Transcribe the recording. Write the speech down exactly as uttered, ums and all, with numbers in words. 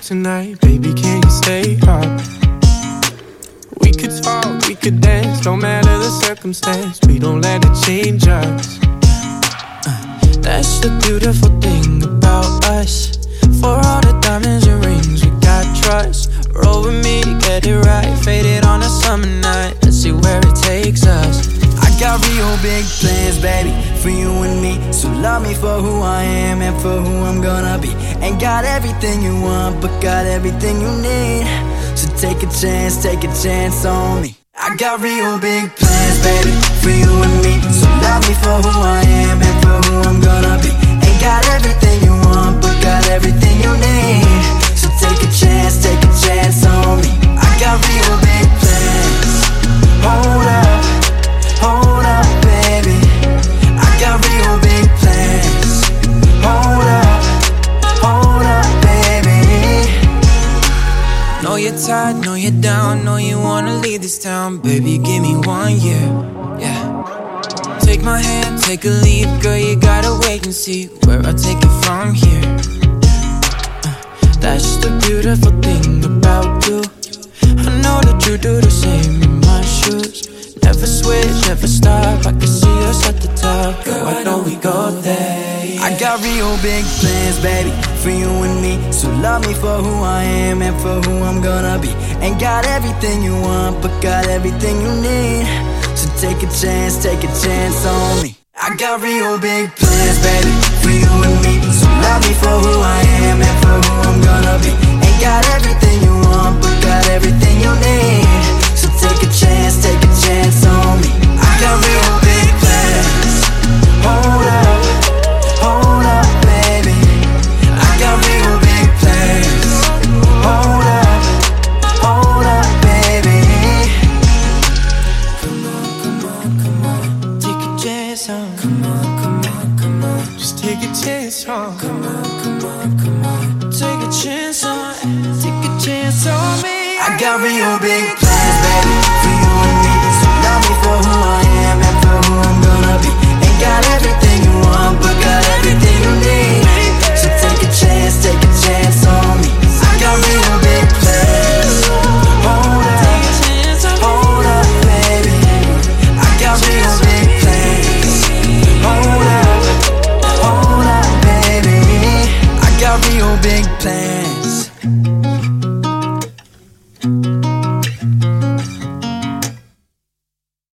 tonight, baby, can you stay up? We could talk, we could dance, don't matter the circumstance, we don't let it change us. uh, That's the beautiful thing about us. For all the diamonds and rings, we got trust. Roll with me, get it right, faded on a summer night, let's see where it takes us. I got real big plans, baby, for you and me. So love me for who I am and for who I'm gonna be. Ain't got everything you want, but got everything you need. So take a chance, take a chance on me. I got real big plans, baby, for you and me. So love me for who I am and for who I'm gonna be. Ain't got everything you want, but got everything you need. So take a chance, take a chance on me. I got real big plans. Hold up, hold up, baby, I got real big plans. Hold up, hold up, baby. Know you're tired, know you're down, know you wanna leave this town. Baby, give me one year, yeah. Take my hand, take a leap, girl, you gotta wait and see where I take it from here. uh, That's the beautiful thing about you. I know that you do the same in my shoes. Never switch, never stop, I can see us at the top. Girl, I know we go there, yeah. I got real big plans, baby, for you and me. So love me for who I am and for who I'm gonna be. Ain't got everything you want, but got everything you need. So take a chance, take a chance on me. I got real big plans, baby, for you and me. So love me for who I am and for who I'm gonna be. Ain't got everything you want, but got everything you need. So take a chance, take a chance on me. I got real big plans. Hold up, hold up, baby, I got real big plans. Hold up, hold up, baby. Come on, come on, come on, take a chance on. Come on, come on, come on, just take a chance on. Come on, come on, come on, take a chance on. Take a chance on me. I got real big plans.